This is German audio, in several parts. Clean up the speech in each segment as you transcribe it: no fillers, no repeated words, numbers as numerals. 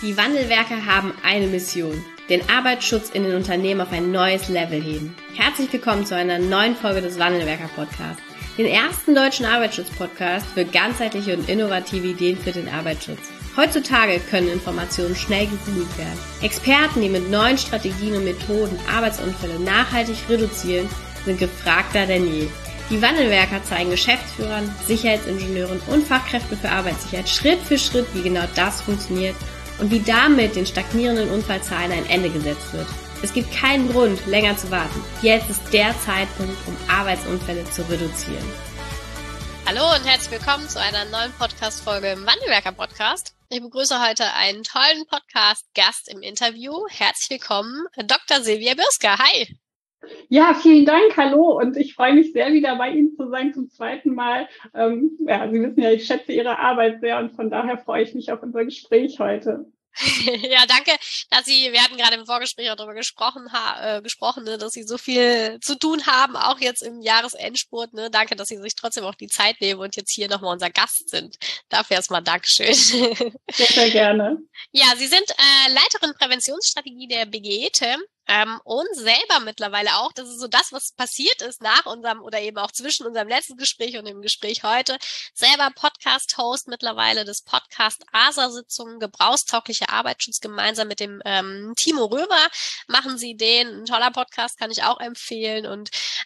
Die Wandelwerker haben eine Mission: den Arbeitsschutz in den Unternehmen auf ein neues Level heben. Herzlich willkommen zu einer neuen Folge des Wandelwerker-Podcasts, den ersten deutschen Arbeitsschutz-Podcast für ganzheitliche und innovative Ideen für den Arbeitsschutz. Heutzutage können Informationen schnell gegoogelt werden. Experten, die mit neuen Strategien und Methoden Arbeitsunfälle nachhaltig reduzieren, sind gefragter denn je. Die Wandelwerker zeigen Geschäftsführern, Sicherheitsingenieuren und Fachkräften für Arbeitssicherheit Schritt für Schritt, wie genau das funktioniert und wie damit den stagnierenden Unfallzahlen ein Ende gesetzt wird. Es gibt keinen Grund, länger zu warten. Jetzt ist der Zeitpunkt, um Arbeitsunfälle zu reduzieren. Hallo und herzlich willkommen zu einer neuen Podcast-Folge im Wandelwerker-Podcast. Ich begrüße heute einen tollen Podcast-Gast im Interview. Herzlich willkommen, Dr. Silvia Bürsker. Hi! Ja, vielen Dank, hallo, und ich freue mich sehr, wieder bei Ihnen zu sein zum zweiten Mal. Sie wissen ja, ich schätze Ihre Arbeit sehr und von daher freue ich mich auf unser Gespräch heute. Ja, danke, wir hatten gerade im Vorgespräch auch darüber gesprochen, ne, dass Sie so viel zu tun haben, auch jetzt im Jahresendspurt. Ne? Danke, dass Sie sich trotzdem auch die Zeit nehmen und jetzt hier nochmal unser Gast sind. Dafür erstmal Dankeschön. Sehr, sehr gerne. Ja, Sie sind Leiterin Präventionsstrategie der BGE-TEM. Und selber mittlerweile auch, das ist so das, was passiert ist nach unserem oder eben auch zwischen unserem letzten Gespräch und dem Gespräch heute, selber Podcast-Host mittlerweile des Podcast ASA-Sitzungen, gebrauchstauglicher Arbeitsschutz, gemeinsam mit dem Timo Römer machen Sie den, ein toller Podcast, kann ich auch empfehlen. Und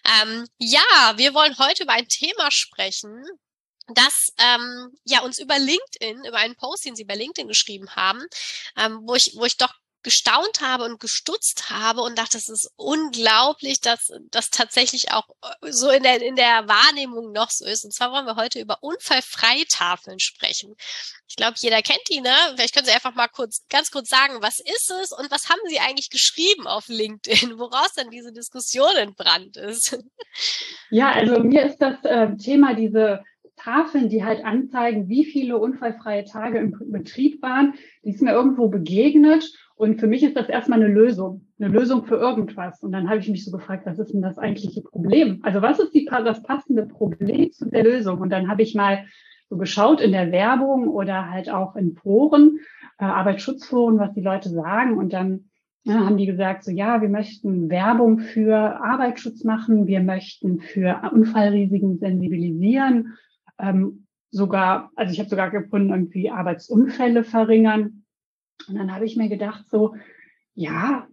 wir wollen heute über ein Thema sprechen, das uns über LinkedIn, über einen Post, den Sie bei LinkedIn geschrieben haben, wo ich doch gestaunt habe und gestutzt habe und dachte, es ist unglaublich, dass das tatsächlich auch so in der Wahrnehmung noch so ist. Und zwar wollen wir heute über Unfallfreitafeln sprechen. Ich glaube, jeder kennt die, ne? Vielleicht können Sie einfach mal ganz kurz sagen, was ist es und was haben Sie eigentlich geschrieben auf LinkedIn, woraus dann diese Diskussion entbrannt ist? Ja, also mir ist das Thema diese Tafeln, die halt anzeigen, wie viele unfallfreie Tage im Betrieb waren, die ist mir irgendwo begegnet. Und für mich ist das erstmal eine Lösung für irgendwas. Und dann habe ich mich so gefragt, was ist denn das eigentliche Problem? Also was ist das passende Problem zu der Lösung? Und dann habe ich mal so geschaut in der Werbung oder halt auch in Foren, Arbeitsschutzforen, was die Leute sagen. Und dann haben die gesagt, so ja, wir möchten Werbung für Arbeitsschutz machen, wir möchten für Unfallrisiken sensibilisieren, ich habe sogar gefunden, irgendwie Arbeitsunfälle verringern. Und dann habe ich mir gedacht, so, ja,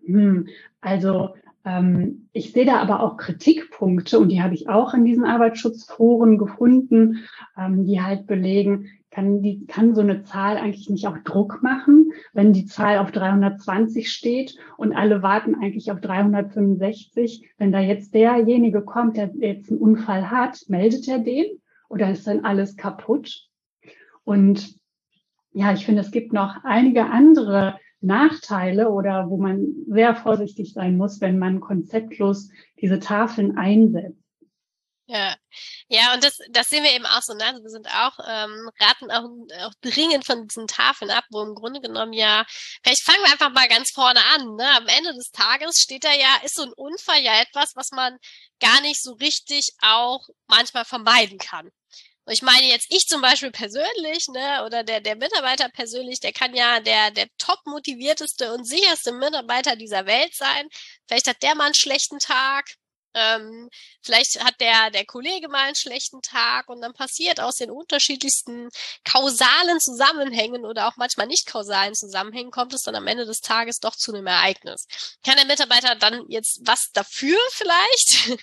ich sehe da aber auch Kritikpunkte und die habe ich auch in diesen Arbeitsschutzforen gefunden, die halt belegen, kann so eine Zahl eigentlich nicht auch Druck machen, wenn die Zahl auf 320 steht und alle warten eigentlich auf 365. Wenn da jetzt derjenige kommt, der jetzt einen Unfall hat, meldet er den oder ist dann alles kaputt? Und ja, ich finde, es gibt noch einige andere Nachteile oder wo man sehr vorsichtig sein muss, wenn man konzeptlos diese Tafeln einsetzt. Ja, und das sehen wir eben auch so, ne? Also wir sind auch, raten auch dringend von diesen Tafeln ab, wo im Grunde genommen vielleicht fangen wir einfach mal ganz vorne an, ne? Am Ende des Tages steht da ist so ein Unfall ja etwas, was man gar nicht so richtig auch manchmal vermeiden kann. Und ich meine jetzt, ich zum Beispiel persönlich, ne, oder der Mitarbeiter persönlich, der kann ja der top motivierteste und sicherste Mitarbeiter dieser Welt sein. Vielleicht hat der mal einen schlechten Tag. Vielleicht hat der Kollege mal einen schlechten Tag und dann passiert aus den unterschiedlichsten kausalen Zusammenhängen oder auch manchmal nicht kausalen Zusammenhängen, kommt es dann am Ende des Tages doch zu einem Ereignis. Kann der Mitarbeiter dann jetzt was dafür vielleicht?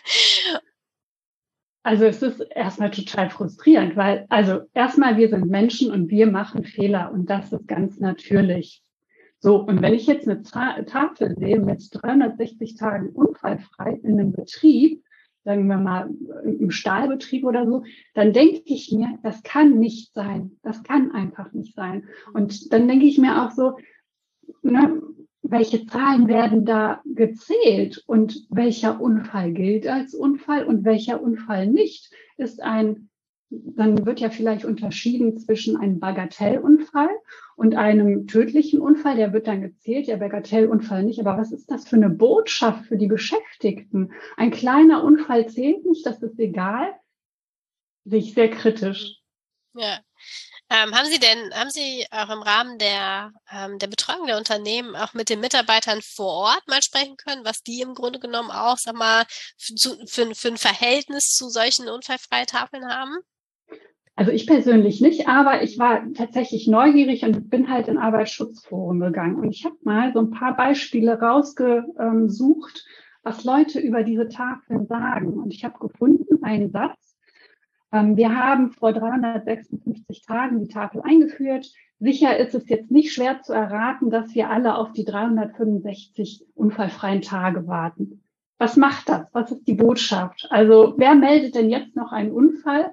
Also es ist erstmal total frustrierend, weil erstmal wir sind Menschen und wir machen Fehler und das ist ganz natürlich. So, und wenn ich jetzt eine Tafel sehe mit 360 Tagen unfallfrei in einem Betrieb, sagen wir mal im Stahlbetrieb oder so, dann denke ich mir, das kann nicht sein. Das kann einfach nicht sein. Und dann denke ich mir auch so, ne, welche Zahlen werden da gezählt und welcher Unfall gilt als Unfall und welcher Unfall nicht, dann wird ja vielleicht unterschieden zwischen einem Bagatellunfall und einem tödlichen Unfall, der wird dann gezählt, der Bagatellunfall nicht. Aber was ist das für eine Botschaft für die Beschäftigten? Ein kleiner Unfall zählt nicht, das ist egal. Sehe ich sehr kritisch. Ja. Haben Sie auch im Rahmen der Betreuung der Unternehmen auch mit den Mitarbeitern vor Ort mal sprechen können, was die im Grunde genommen auch, sag mal, für ein Verhältnis zu solchen unfallfreien Tafeln haben? Also ich persönlich nicht, aber ich war tatsächlich neugierig und bin halt in Arbeitsschutzforen gegangen. Und ich habe mal so ein paar Beispiele rausgesucht, was Leute über diese Tafeln sagen. Und ich habe gefunden einen Satz. Wir haben vor 356 Tagen die Tafel eingeführt. Sicher ist es jetzt nicht schwer zu erraten, dass wir alle auf die 365 unfallfreien Tage warten. Was macht das? Was ist die Botschaft? Also wer meldet denn jetzt noch einen Unfall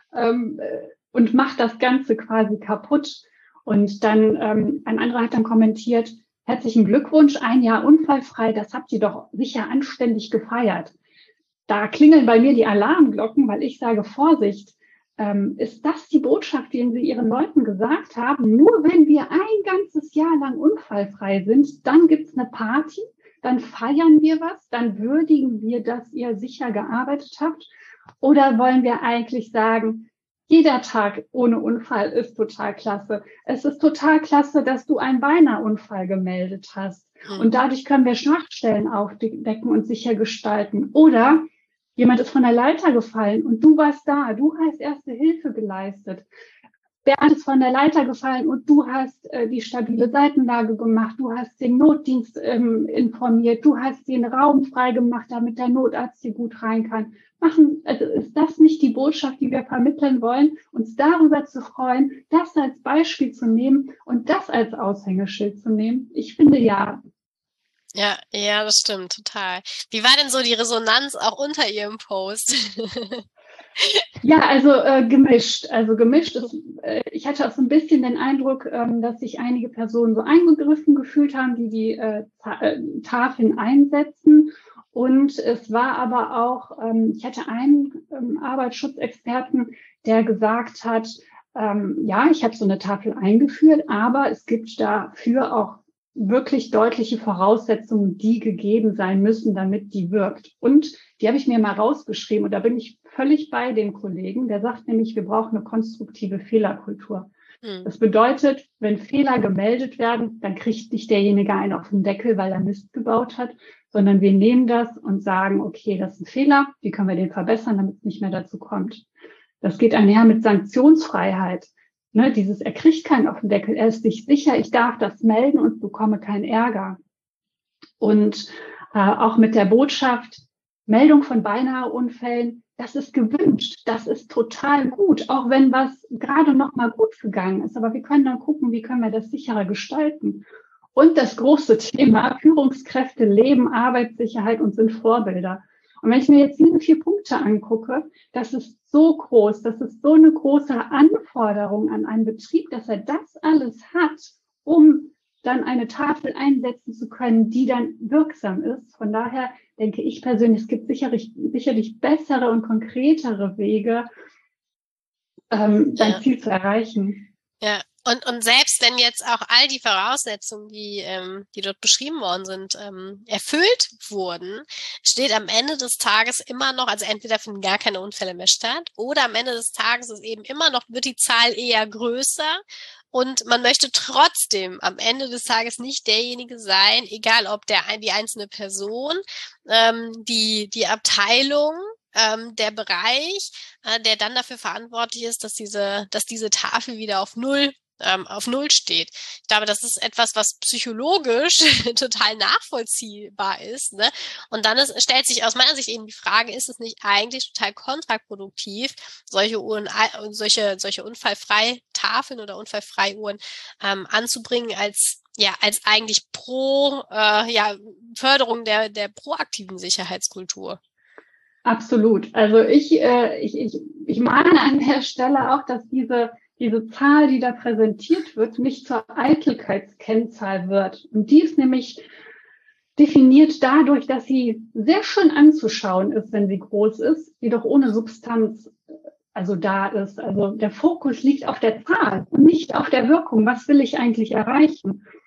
und macht das Ganze quasi kaputt? Und dann ein anderer hat dann kommentiert, herzlichen Glückwunsch, 1 Jahr unfallfrei, das habt ihr doch sicher anständig gefeiert. Da klingeln bei mir die Alarmglocken, weil ich sage, Vorsicht, ist das die Botschaft, die Sie Ihren Leuten gesagt haben? Nur wenn wir ein ganzes Jahr lang unfallfrei sind, dann gibt's eine Party, dann feiern wir was, dann würdigen wir, dass ihr sicher gearbeitet habt. Oder wollen wir eigentlich sagen, jeder Tag ohne Unfall ist total klasse. Es ist total klasse, dass du einen Beinahe-Unfall gemeldet hast. Und dadurch können wir Schwachstellen aufdecken und sicher gestalten. Oder jemand ist von der Leiter gefallen und du warst da. Du hast Erste Hilfe geleistet. Bernd ist von der Leiter gefallen und du hast die stabile Seitenlage gemacht. Du hast den Notdienst informiert. Du hast den Raum freigemacht, damit der Notarzt hier gut rein kann. Also ist das nicht die Botschaft, die wir vermitteln wollen, uns darüber zu freuen, das als Beispiel zu nehmen und das als Aushängeschild zu nehmen? Ich finde ja. Ja, das stimmt, total. Wie war denn so die Resonanz auch unter Ihrem Post? Ja, also gemischt. Also gemischt ist, ich hatte auch so ein bisschen den Eindruck, dass sich einige Personen so eingegriffen gefühlt haben, die Tafeln einsetzen. Und es war aber auch, ich hatte einen Arbeitsschutzexperten, der gesagt hat, ja, ich habe so eine Tafel eingeführt, aber es gibt dafür auch wirklich deutliche Voraussetzungen, die gegeben sein müssen, damit die wirkt. Und die habe ich mir mal rausgeschrieben und da bin ich völlig bei dem Kollegen, der sagt nämlich, wir brauchen eine konstruktive Fehlerkultur. Das bedeutet, wenn Fehler gemeldet werden, dann kriegt nicht derjenige einen auf den Deckel, weil er Mist gebaut hat, sondern wir nehmen das und sagen, okay, das ist ein Fehler, wie können wir den verbessern, damit es nicht mehr dazu kommt. Das geht einher mit Sanktionsfreiheit. Ne, er kriegt keinen auf den Deckel, er ist sich sicher, ich darf das melden und bekomme keinen Ärger. Und auch mit der Botschaft, Meldung von Beinahe-Unfällen, das ist gewünscht, das ist total gut, auch wenn was gerade noch mal gut gegangen ist. Aber wir können dann gucken, wie können wir das sicherer gestalten. Und das große Thema, Führungskräfte leben Arbeitssicherheit und sind Vorbilder. Und wenn ich mir jetzt diese 4 Punkte angucke, das ist so groß, das ist so eine große Anforderung an einen Betrieb, dass er das alles hat, um dann eine Tafel einsetzen zu können, die dann wirksam ist. Von daher denke ich persönlich, es gibt sicherlich bessere und konkretere Wege, dein Ziel zu erreichen. Ja. Und selbst wenn jetzt auch all die Voraussetzungen, die dort beschrieben worden sind, erfüllt wurden, steht am Ende des Tages immer noch, also entweder finden gar keine Unfälle mehr statt oder am Ende des Tages ist eben immer noch, wird die Zahl eher größer und man möchte trotzdem am Ende des Tages nicht derjenige sein, egal ob die einzelne Person, die Abteilung, der Bereich, der dann dafür verantwortlich ist, dass diese Tafel wieder auf Null steht. Ich glaube, das ist etwas, was psychologisch total nachvollziehbar ist, ne? Und dann stellt sich aus meiner Sicht eben die Frage, ist es nicht eigentlich total kontraproduktiv, solche unfallfrei Tafeln oder unfallfrei Uhren anzubringen als eigentlich Förderung der proaktiven Sicherheitskultur. Absolut. Also ich mahne an der Stelle auch, dass diese Zahl, die da präsentiert wird, nicht zur Eitelkeitskennzahl wird. Und die ist nämlich definiert dadurch, dass sie sehr schön anzuschauen ist, wenn sie groß ist, jedoch ohne Substanz da ist. Also der Fokus liegt auf der Zahl und nicht auf der Wirkung. Was will ich eigentlich erreichen?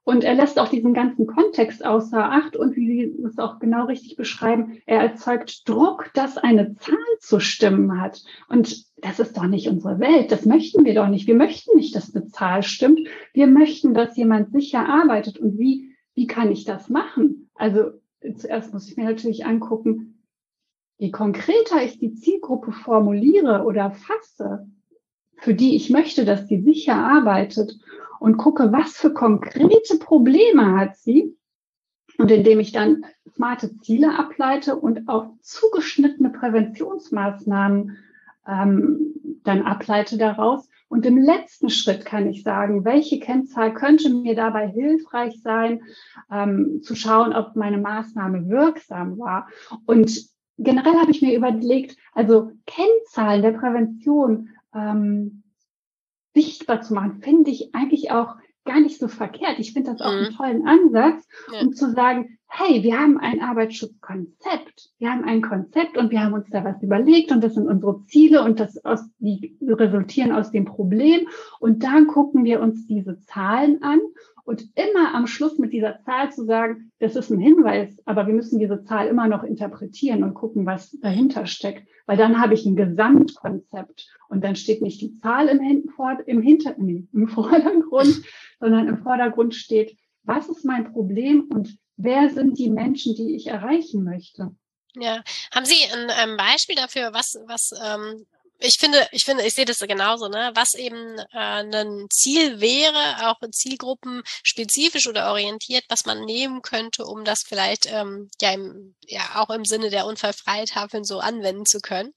Und er lässt auch diesen ganzen Kontext außer Acht und wie Sie es auch genau richtig beschreiben, er erzeugt Druck, dass eine Zahl zu stimmen hat. Und das ist doch nicht unsere Welt. Das möchten wir doch nicht. Wir möchten nicht, dass eine Zahl stimmt. Wir möchten, dass jemand sicher arbeitet. Und wie kann ich das machen? Also zuerst muss ich mir natürlich angucken, je konkreter ich die Zielgruppe formuliere oder fasse, für die ich möchte, dass die sicher arbeitet, und gucke, was für konkrete Probleme hat sie. Und indem ich dann smarte Ziele ableite und auch zugeschnittene Präventionsmaßnahmen dann ableite daraus. Und im letzten Schritt kann ich sagen, welche Kennzahl könnte mir dabei hilfreich sein, zu schauen, ob meine Maßnahme wirksam war. Und generell habe ich mir überlegt, also Kennzahlen der Prävention sichtbar zu machen, finde ich eigentlich auch gar nicht so verkehrt. Ich finde das auch einen tollen Ansatz, um zu sagen, hey, wir haben ein Arbeitsschutzkonzept. Wir haben ein Konzept und wir haben uns da was überlegt und das sind unsere Ziele und die resultieren aus dem Problem. Und dann gucken wir uns diese Zahlen an und immer am Schluss mit dieser Zahl zu sagen, das ist ein Hinweis, aber wir müssen diese Zahl immer noch interpretieren und gucken, was dahinter steckt. Weil dann habe ich ein Gesamtkonzept und dann steht nicht die Zahl im Vordergrund, sondern im Vordergrund steht, was ist mein Problem und wer sind die Menschen, die ich erreichen möchte? Ja, haben Sie ein Beispiel dafür, ich sehe das genauso, ne? Was eben ein Ziel wäre, auch zielgruppenspezifisch oder orientiert, was man nehmen könnte, um das vielleicht auch im Sinne der Unfallfreitafeln so anwenden zu können?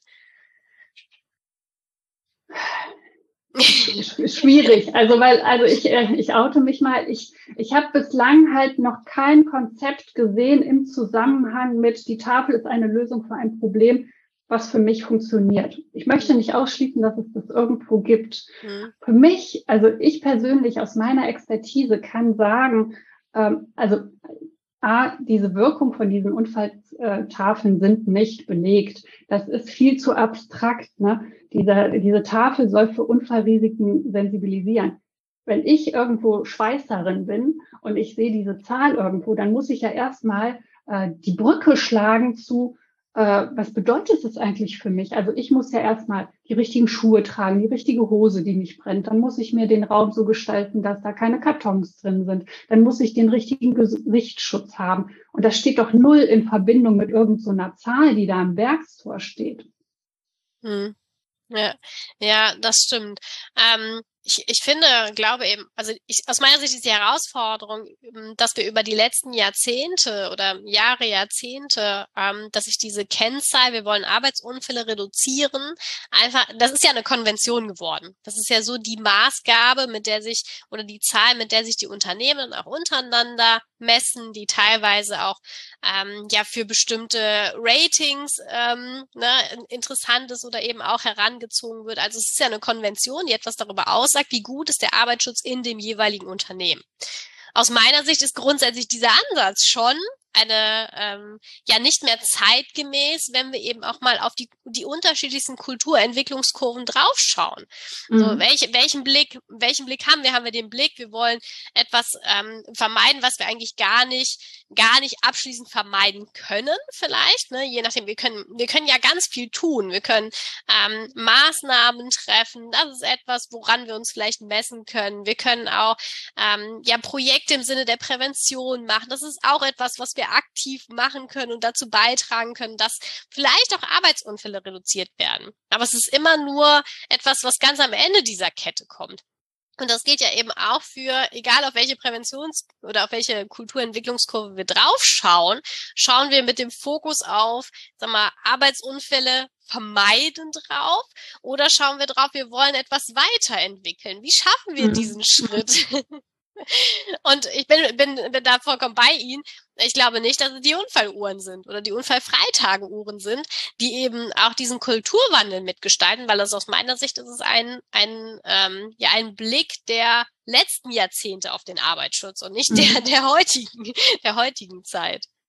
Schwierig. Ich oute mich mal. Ich habe bislang halt noch kein Konzept gesehen im Zusammenhang mit, die Tafel ist eine Lösung für ein Problem, was für mich funktioniert. Ich möchte nicht ausschließen, dass es das irgendwo gibt. Für mich, also ich persönlich aus meiner Expertise kann sagen, diese Wirkung von diesen Unfalltafeln sind nicht belegt. Das ist viel zu abstrakt, ne? Diese Tafel soll für Unfallrisiken sensibilisieren. Wenn ich irgendwo Schweißerin bin und ich sehe diese Zahl irgendwo, dann muss ich ja erstmal die Brücke schlagen zu, was bedeutet das eigentlich für mich? Also ich muss ja erstmal die richtigen Schuhe tragen, die richtige Hose, die nicht brennt. Dann muss ich mir den Raum so gestalten, dass da keine Kartons drin sind. Dann muss ich den richtigen Gesichtsschutz haben. Und das steht doch null in Verbindung mit irgend so einer Zahl, die da am Werkstor steht. Ja, das stimmt. Ich glaube eben, aus meiner Sicht ist die Herausforderung, dass wir über die letzten Jahrzehnte oder Jahrzehnte, dass sich diese Kennzahl, wir wollen Arbeitsunfälle reduzieren, das ist ja eine Konvention geworden. Das ist ja so die Maßgabe, oder die Zahl, mit der sich die Unternehmen auch untereinander messen, die teilweise auch für bestimmte Ratings interessant ist oder eben auch herangezogen wird. Also es ist ja eine Konvention, die etwas darüber aussagt, wie gut ist der Arbeitsschutz in dem jeweiligen Unternehmen. Aus meiner Sicht ist grundsätzlich dieser Ansatz schon nicht mehr zeitgemäß, wenn wir eben auch mal auf die unterschiedlichsten Kulturentwicklungskurven draufschauen. So, welchen Blick haben wir? Haben wir den Blick, wir wollen etwas vermeiden, was wir eigentlich gar nicht abschließend vermeiden können, vielleicht, ne? Je nachdem, wir können ja ganz viel tun. Wir können Maßnahmen treffen. Das ist etwas, woran wir uns vielleicht messen können. Wir können auch Projekte im Sinne der Prävention machen. Das ist auch etwas, was wir aktiv machen können und dazu beitragen können, dass vielleicht auch Arbeitsunfälle reduziert werden. Aber es ist immer nur etwas, was ganz am Ende dieser Kette kommt. Und das geht ja eben auch egal auf welche oder auf welche Kulturentwicklungskurve wir draufschauen, schauen wir mit dem Fokus auf, Arbeitsunfälle vermeiden drauf oder schauen wir drauf, wir wollen etwas weiterentwickeln. Wie schaffen wir diesen Schritt? Und ich bin da vollkommen bei Ihnen. Ich glaube nicht, dass es die Unfalluhren sind oder die Unfallfreitageuhren sind, die eben auch diesen Kulturwandel mitgestalten, weil das aus meiner Sicht ist es ein Blick der letzten Jahrzehnte auf den Arbeitsschutz und nicht der heutigen Zeit.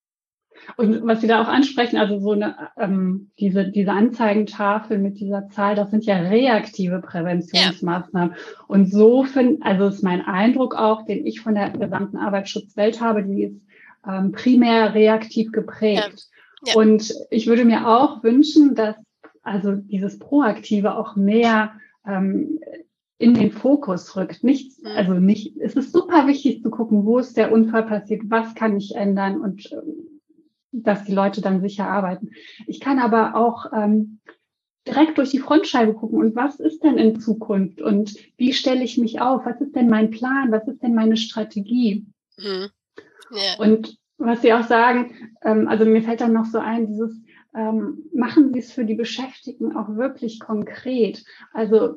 Und was Sie da auch ansprechen, also so eine diese Anzeigentafel mit dieser Zahl, das sind ja reaktive Präventionsmaßnahmen. Und so also ist mein Eindruck auch, den ich von der gesamten Arbeitsschutzwelt habe, die ist primär reaktiv geprägt. Ja. Und ich würde mir auch wünschen, dass also dieses Proaktive auch mehr in den Fokus rückt. Es ist super wichtig zu gucken, wo ist der Unfall passiert, was kann ich ändern und dass die Leute dann sicher arbeiten. Ich kann aber auch direkt durch die Frontscheibe gucken und was ist denn in Zukunft und wie stelle ich mich auf? Was ist denn mein Plan? Was ist denn meine Strategie? Mhm. Yeah. Und was Sie auch sagen, also mir fällt dann noch so ein, dieses machen Sie es für die Beschäftigten auch wirklich konkret. Also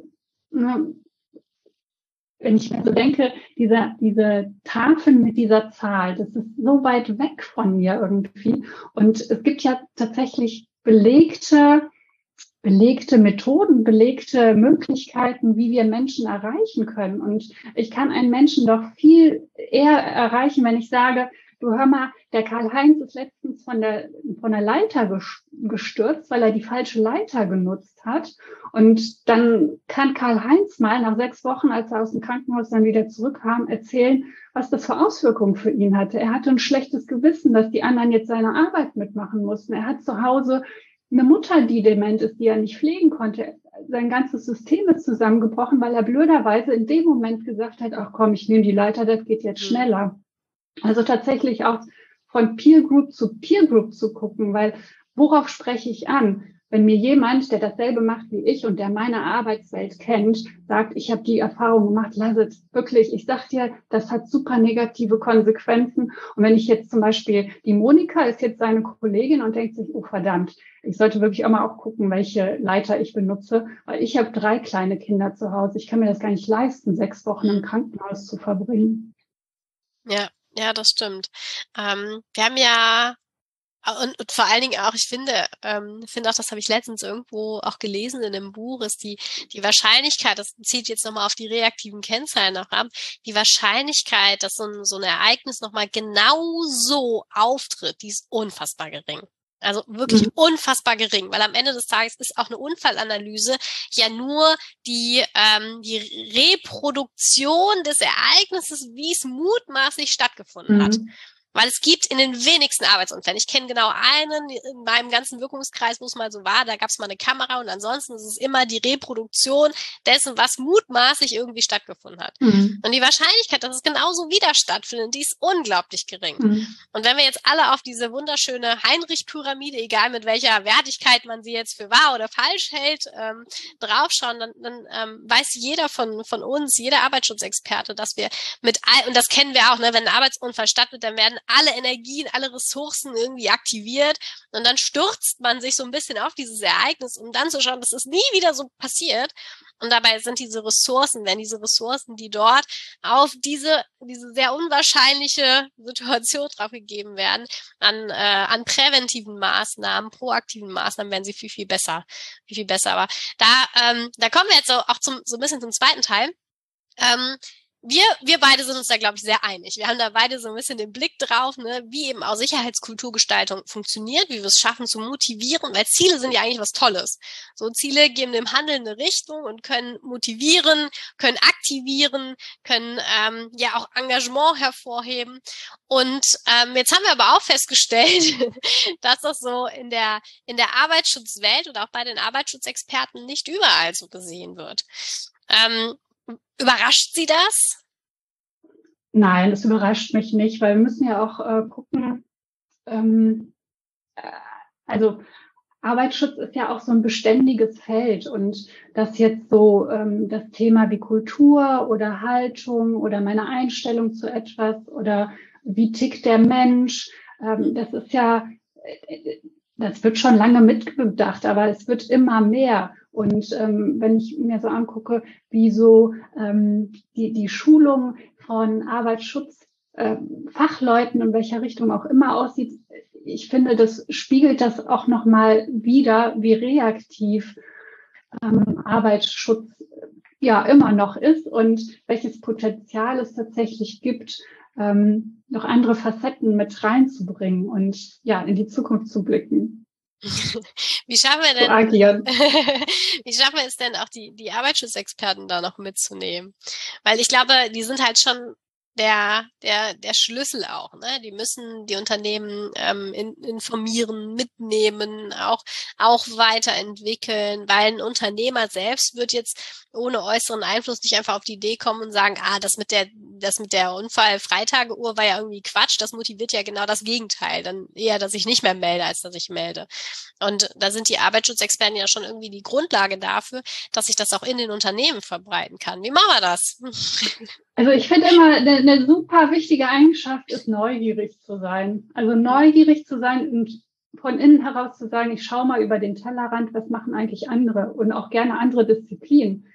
wenn ich mir so denke, diese Tafeln mit dieser Zahl, das ist so weit weg von mir irgendwie. Und es gibt ja tatsächlich belegte Methoden, belegte Möglichkeiten, wie wir Menschen erreichen können. Und ich kann einen Menschen doch viel eher erreichen, wenn ich sage, du hör mal, der Karl-Heinz ist letztens von der Leiter gestürzt, weil er die falsche Leiter genutzt hat. Und dann kann Karl-Heinz mal nach 6 Wochen, als er aus dem Krankenhaus dann wieder zurückkam, erzählen, was das für Auswirkungen für ihn hatte. Er hatte ein schlechtes Gewissen, dass die anderen jetzt seine Arbeit mitmachen mussten. Er hat zu Hause eine Mutter, die dement ist, die er nicht pflegen konnte. Sein ganzes System ist zusammengebrochen, weil er blöderweise in dem Moment gesagt hat, ach komm, ich nehme die Leiter, das geht jetzt schneller. Also tatsächlich auch von Peer Group zu Peer Group zu gucken, weil worauf spreche ich an? Wenn mir jemand, der dasselbe macht wie ich und der meine Arbeitswelt kennt, sagt, ich habe die Erfahrung gemacht, lass es wirklich, ich sag dir, das hat super negative Konsequenzen. Und wenn ich jetzt zum Beispiel, die Monika ist jetzt seine Kollegin und denkt sich, oh verdammt, ich sollte wirklich auch mal auch gucken, welche Leiter ich benutze, weil ich habe 3 kleine Kinder zu Hause. Ich kann mir das gar nicht leisten, 6 Wochen im Krankenhaus zu verbringen. Ja, das stimmt. Wir haben ja und vor allen Dingen auch, ich finde auch, das habe ich letztens irgendwo auch gelesen in einem Buch, ist die Wahrscheinlichkeit, das zieht jetzt nochmal auf die reaktiven Kennzahlen noch ab, die Wahrscheinlichkeit, dass so ein Ereignis nochmal genau so auftritt, die ist unfassbar gering. Also wirklich unfassbar gering, weil am Ende des Tages ist auch eine Unfallanalyse ja nur die Reproduktion des Ereignisses, wie es mutmaßlich stattgefunden hat. Weil es gibt in den wenigsten Arbeitsunfällen, ich kenne genau einen in meinem ganzen Wirkungskreis, wo es mal so war, da gab es mal eine Kamera und ansonsten ist es immer die Reproduktion dessen, was mutmaßlich irgendwie stattgefunden hat. Und die Wahrscheinlichkeit, dass es genauso wieder stattfindet, die ist unglaublich gering. Und wenn wir jetzt alle auf diese wunderschöne Heinrich-Pyramide, egal mit welcher Wertigkeit man sie jetzt für wahr oder falsch hält, draufschauen, dann weiß jeder von uns, jeder Arbeitsschutzexperte, dass wir und das kennen wir auch, ne, wenn ein Arbeitsunfall stattfindet, dann werden alle Energien, alle Ressourcen irgendwie aktiviert und dann stürzt man sich so ein bisschen auf dieses Ereignis, um dann zu schauen, dass es nie wieder so passiert. Und dabei sind diese Ressourcen, die dort auf diese sehr unwahrscheinliche Situation draufgegeben werden, an präventiven Maßnahmen, proaktiven Maßnahmen, werden sie viel, viel besser. Aber da kommen wir jetzt so auch so ein bisschen zum zweiten Teil. Wir beide sind uns da, glaube ich, sehr einig. Wir haben da beide so ein bisschen den Blick drauf, ne, wie eben auch Sicherheitskulturgestaltung funktioniert, wie wir es schaffen zu motivieren, weil Ziele sind ja eigentlich was Tolles. So Ziele geben dem Handeln eine Richtung und können motivieren, können aktivieren, können ja auch Engagement hervorheben. Und jetzt haben wir aber auch festgestellt, dass das so in der Arbeitsschutzwelt oder auch bei den Arbeitsschutzexperten nicht überall so gesehen wird. Überrascht Sie das? Nein, das überrascht mich nicht, weil wir müssen ja auch gucken, also Arbeitsschutz ist ja auch so ein beständiges Feld und das jetzt so das Thema wie Kultur oder Haltung oder meine Einstellung zu etwas oder wie tickt der Mensch, das ist ja, das wird schon lange mitgedacht, aber es wird immer mehr. Und wenn ich mir so angucke, wie so die Schulung von Arbeitsschutzfachleuten in welcher Richtung auch immer aussieht, ich finde, das spiegelt das auch nochmal wider, wie reaktiv Arbeitsschutz ja immer noch ist und welches Potenzial es tatsächlich gibt, noch andere Facetten mit reinzubringen und ja, in die Zukunft zu blicken. Wie schaffen wir denn, wie schaffen wir es denn auch die Arbeitsschutzexperten da noch mitzunehmen? Weil ich glaube, die sind halt schon der Schlüssel auch, ne? Die müssen die Unternehmen informieren, mitnehmen, auch weiterentwickeln, weil ein Unternehmer selbst wird jetzt ohne äußeren Einfluss nicht einfach auf die Idee kommen und sagen, das mit der Unfallfreitageuhr war ja irgendwie Quatsch, das motiviert ja genau das Gegenteil, dann eher, dass ich nicht mehr melde, als dass ich melde. Und da sind die Arbeitsschutzexperten ja schon irgendwie die Grundlage dafür, dass ich das auch in den Unternehmen verbreiten kann. Wie machen wir das? Also ich finde immer, eine super wichtige Eigenschaft ist, neugierig zu sein. Also neugierig zu sein und von innen heraus zu sagen, ich schaue mal über den Tellerrand, was machen eigentlich andere und auch gerne andere Disziplinen.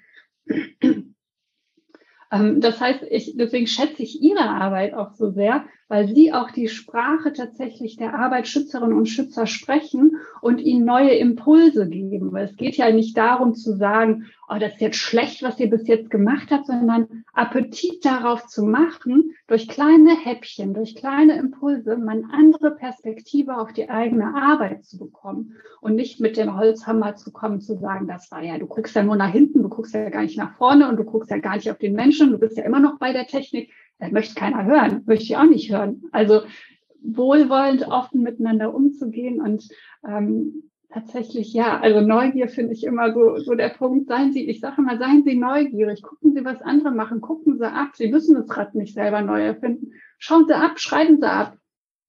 Das heißt, deswegen schätze ich Ihre Arbeit auch so sehr, weil Sie auch die Sprache tatsächlich der Arbeitsschützerinnen und Schützer sprechen und ihnen neue Impulse geben. Weil es geht ja nicht darum zu sagen, das ist jetzt schlecht, was ihr bis jetzt gemacht habt, sondern Appetit darauf zu machen, durch kleine Häppchen, durch kleine Impulse, mal eine andere Perspektive auf die eigene Arbeit zu bekommen und nicht mit dem Holzhammer zu kommen, zu sagen, das war ja, du guckst ja nur nach hinten, du guckst ja gar nicht nach vorne und du guckst ja gar nicht auf den Menschen, du bist ja immer noch bei der Technik. Das möchte keiner hören, möchte ich auch nicht hören. Also wohlwollend, offen miteinander umzugehen und tatsächlich, ja, also Neugier finde ich immer so der Punkt. Ich sage immer, seien Sie neugierig, gucken Sie, was andere machen, gucken Sie ab. Sie müssen das Rad nicht selber neu erfinden. Schauen Sie ab, schreiben Sie ab.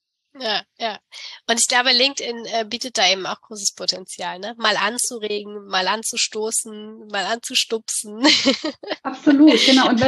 Ja. Und ich glaube, LinkedIn bietet da eben auch großes Potenzial, ne? Mal anzuregen, mal anzustoßen, mal anzustupsen. Absolut, genau. Und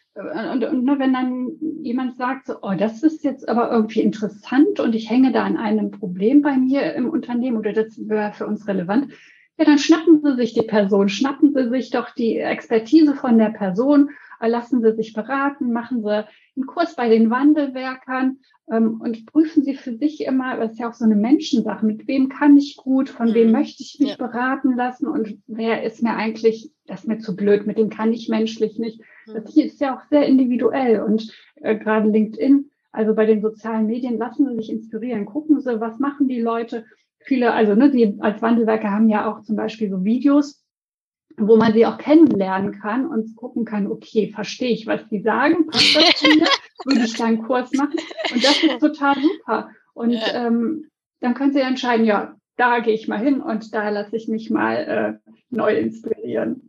wenn dann jemand sagt, so, das ist jetzt aber irgendwie interessant und ich hänge da an einem Problem bei mir im Unternehmen oder das wäre für uns relevant, ja, dann schnappen Sie sich die Person, schnappen Sie sich doch die Expertise von der Person, lassen Sie sich beraten, machen Sie einen Kurs bei den Wandelwerkern und prüfen Sie für sich immer, das ist ja auch so eine Menschensache, mit wem kann ich gut, von wem möchte ich mich beraten lassen und wer ist mir eigentlich, das ist mir zu blöd, mit dem kann ich menschlich nicht. Das hier ist ja auch sehr individuell und gerade LinkedIn, also bei den sozialen Medien, lassen Sie sich inspirieren, gucken Sie, was machen die Leute. Viele, also die als Wandelwerker haben ja auch zum Beispiel so Videos, wo man sie auch kennenlernen kann und gucken kann, okay, verstehe ich, was die sagen, passt das zu mir, würde ich da einen Kurs machen und das ist total super und dann können Sie entscheiden, ja, da gehe ich mal hin und da lasse ich mich mal neu inspirieren.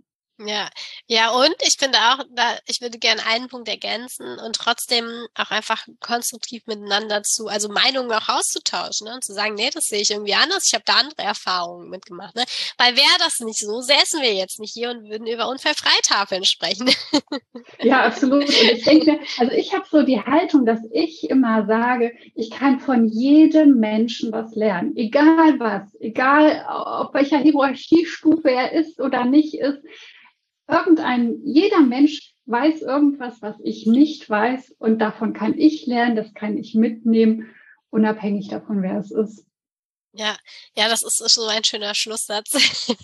Ja, und ich finde auch, ich würde gerne einen Punkt ergänzen und trotzdem auch einfach konstruktiv miteinander also Meinungen auch auszutauschen, ne? Und zu sagen, nee, das sehe ich irgendwie anders, ich habe da andere Erfahrungen mitgemacht, ne? Weil wäre das nicht so, säßen wir jetzt nicht hier und würden über Unfallfreitafeln sprechen. Ja, absolut. Und ich denke, also ich habe so die Haltung, dass ich immer sage, ich kann von jedem Menschen was lernen, egal was, egal auf welcher Hierarchiestufe er ist oder nicht ist. Jeder Mensch weiß irgendwas, was ich nicht weiß und davon kann ich lernen, das kann ich mitnehmen, unabhängig davon, wer es ist. Ja, das ist so ein schöner Schlusssatz.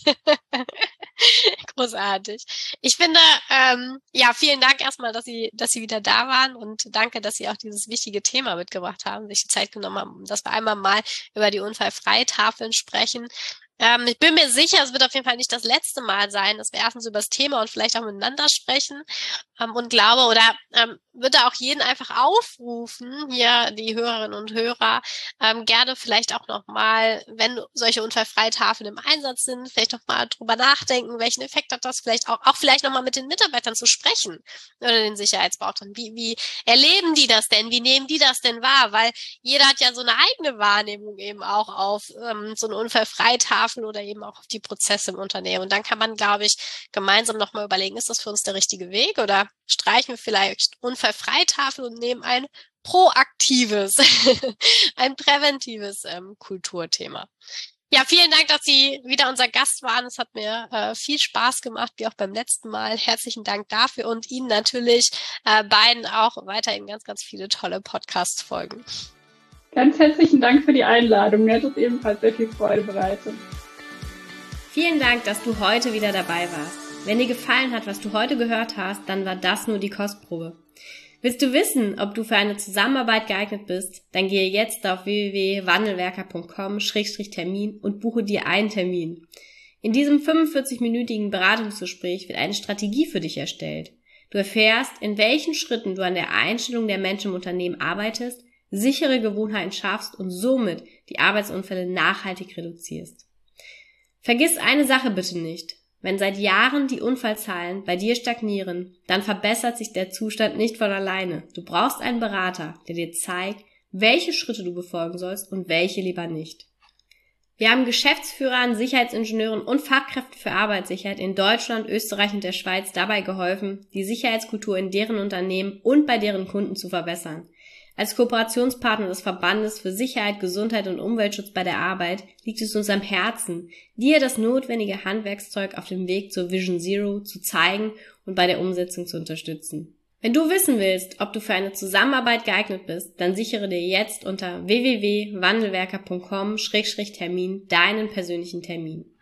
Großartig. Ich finde, vielen Dank erstmal, dass Sie wieder da waren und danke, dass Sie auch dieses wichtige Thema mitgebracht haben, sich die Zeit genommen haben, dass wir einmal mal über die Unfallfreitafeln sprechen. Ich bin mir sicher, es wird auf jeden Fall nicht das letzte Mal sein, dass wir erstens über das Thema und vielleicht auch miteinander sprechen und glaube oder würde auch jeden einfach aufrufen, hier die Hörerinnen und Hörer, gerne vielleicht auch nochmal, wenn solche Unfallfreitafeln im Einsatz sind, vielleicht noch mal drüber nachdenken, welchen Effekt hat das vielleicht auch vielleicht nochmal mit den Mitarbeitern zu sprechen oder den Sicherheitsbeauftragten. Wie erleben die das denn? Wie nehmen die das denn wahr? Weil jeder hat ja so eine eigene Wahrnehmung eben auch auf so eine Unfallfreitafel oder eben auch auf die Prozesse im Unternehmen. Und dann kann man, glaube ich, gemeinsam nochmal überlegen, ist das für uns der richtige Weg oder streichen wir vielleicht Unfallfreitafel und nehmen ein proaktives, ein präventives Kulturthema. Ja, vielen Dank, dass Sie wieder unser Gast waren. Es hat mir viel Spaß gemacht, wie auch beim letzten Mal. Herzlichen Dank dafür und Ihnen natürlich beiden auch weiterhin ganz, ganz viele tolle Podcast-Folgen. Ganz herzlichen Dank für die Einladung. Mir hat es ebenfalls sehr viel Freude bereitet. Vielen Dank, dass du heute wieder dabei warst. Wenn dir gefallen hat, was du heute gehört hast, dann war das nur die Kostprobe. Willst du wissen, ob du für eine Zusammenarbeit geeignet bist? Dann gehe jetzt auf www.wandelwerker.com/Termin und buche dir einen Termin. In diesem 45-minütigen Beratungsgespräch wird eine Strategie für dich erstellt. Du erfährst, in welchen Schritten du an der Einstellung der Menschen im Unternehmen arbeitest, sichere Gewohnheiten schaffst und somit die Arbeitsunfälle nachhaltig reduzierst. Vergiss eine Sache bitte nicht. Wenn seit Jahren die Unfallzahlen bei dir stagnieren, dann verbessert sich der Zustand nicht von alleine. Du brauchst einen Berater, der dir zeigt, welche Schritte du befolgen sollst und welche lieber nicht. Wir haben Geschäftsführern, Sicherheitsingenieuren und Fachkräften für Arbeitssicherheit in Deutschland, Österreich und der Schweiz dabei geholfen, die Sicherheitskultur in deren Unternehmen und bei deren Kunden zu verbessern. Als Kooperationspartner des Verbandes für Sicherheit, Gesundheit und Umweltschutz bei der Arbeit liegt es uns am Herzen, dir das notwendige Handwerkszeug auf dem Weg zur Vision Zero zu zeigen und bei der Umsetzung zu unterstützen. Wenn du wissen willst, ob du für eine Zusammenarbeit geeignet bist, dann sichere dir jetzt unter www.wandelwerker.com/Termin deinen persönlichen Termin.